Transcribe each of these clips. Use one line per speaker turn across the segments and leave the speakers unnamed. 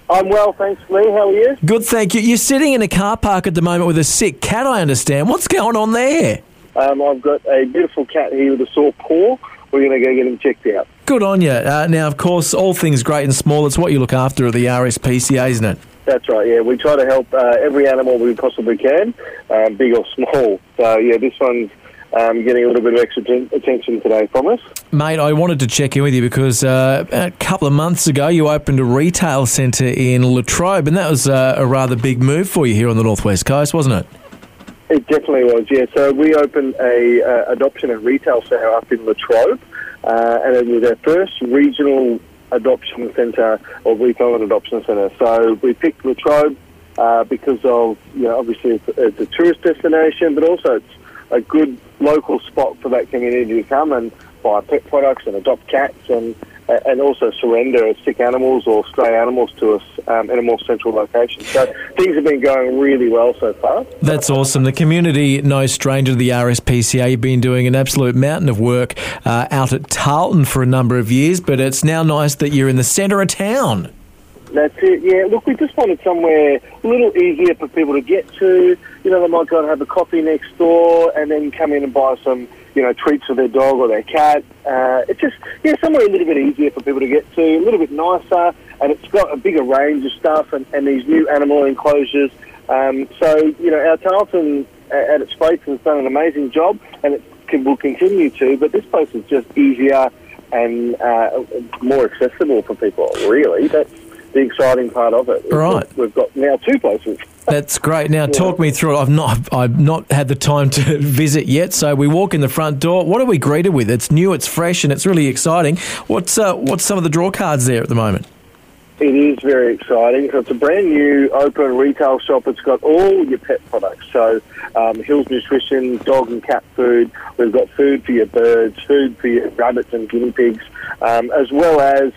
I'm well, thanks, Lee. How are you?
Good, thank you. You're sitting in a car park at the moment with a sick cat, I understand. What's going on there?
I've got a beautiful cat here with a sore paw. We're going to go get him checked out.
Good on you. Now, of course, all things great and small, it's what you look after at the RSPCA, isn't it?
That's right, yeah. We try to help every animal we possibly can, big or small. So, yeah, this one's getting a little bit of extra attention today from us.
Mate, I wanted to check in with you because a couple of months ago you opened a retail centre in Latrobe, and that was a rather big move for you here on the Northwest Coast, wasn't it?
It definitely was, yeah. So we opened a adoption and retail centre up in Latrobe, and it was our first regional adoption centre or retail and adoption centre. So we picked Latrobe because of, obviously it's a tourist destination, but also it's a good local spot for that community to come and buy pet products and adopt cats and also surrender sick animals or stray animals to us in a more central location. So things have been going really well so far.
That's awesome. The community, no stranger to the RSPCA, you've been doing an absolute mountain of work out at Tarleton for a number of years, but it's now nice that you're in the centre of town.
That's it, yeah. Look, we just wanted somewhere a little easier for people to get to. They might go and have a coffee next door and then come in and buy some, treats for their dog or their cat. It's just, somewhere a little bit easier for people to get to, a little bit nicer, and it's got a bigger range of stuff and these new animal enclosures. So, our Tarleton at its place has done an amazing job, and it will continue to, but this place is just easier and more accessible for people, really. That's the exciting part of it.
Right.
We've got now two places.
That's great. Now, talk me through it. I've not had the time to visit yet, so we walk in the front door. What are we greeted with? It's new, it's fresh, and it's really exciting. What's some of the draw cards there at the moment?
It is very exciting. So it's a brand new open retail shop. It's got all your pet products. So Hills Nutrition, dog and cat food. We've got food for your birds, food for your rabbits and guinea pigs, as well as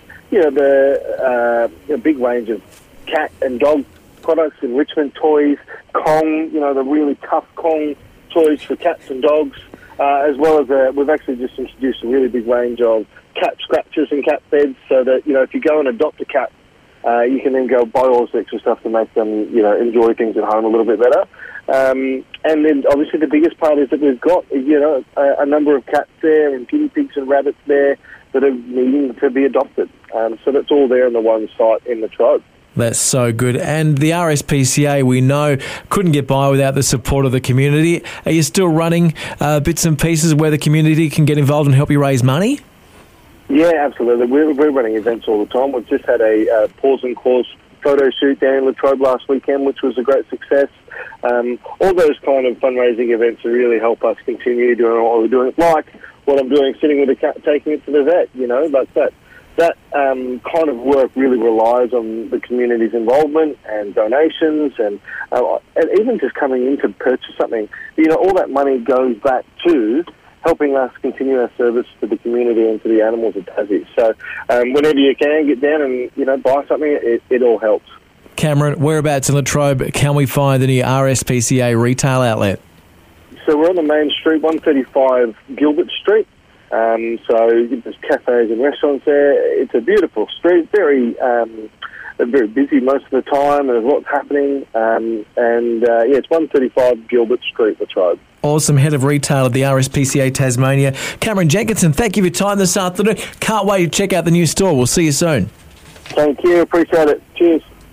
the big range of cat and dog products, enrichment toys, Kong, the really tough Kong toys for cats and dogs, as well as we've actually just introduced a really big range of cat scratchers and cat beds, so that if you go and adopt a cat, you can then go buy all this extra stuff to make them enjoy things at home a little bit better. And then obviously the biggest part is that we've got a number of cats there and guinea pigs and rabbits there that are needing to be adopted. So that's all there on the one site in Latrobe.
That's so good. And the RSPCA, we know, couldn't get by without the support of the community. Are you still running bits and pieces where the community can get involved and help you raise money?
Yeah, absolutely. We're running events all the time. We've just had a Paws and Claws photo shoot down in Latrobe last weekend, which was a great success. All those kind of fundraising events really help us continue doing what we're doing. Like what I'm doing, sitting with a cat, taking it to the vet, like that. That kind of work really relies on the community's involvement and donations and even just coming in to purchase something. All that money goes back to helping us continue our service to the community and to the animals of Tassie. So whenever you can, get down and buy something, it all helps.
Cameron, whereabouts in Latrobe can we find the new RSPCA retail outlet?
So we're on the main street, 135 Gilbert Street. So there's cafes and restaurants there. It's a beautiful street, very busy most of the time, and there's lots happening. It's 135 Gilbert Street, Latrobe.
Awesome. Head of Retail at the RSPCA Tasmania, Cameron Jenkinson, thank you for your time this afternoon. Can't wait to check out the new store. We'll see you soon.
Thank you. Appreciate it. Cheers.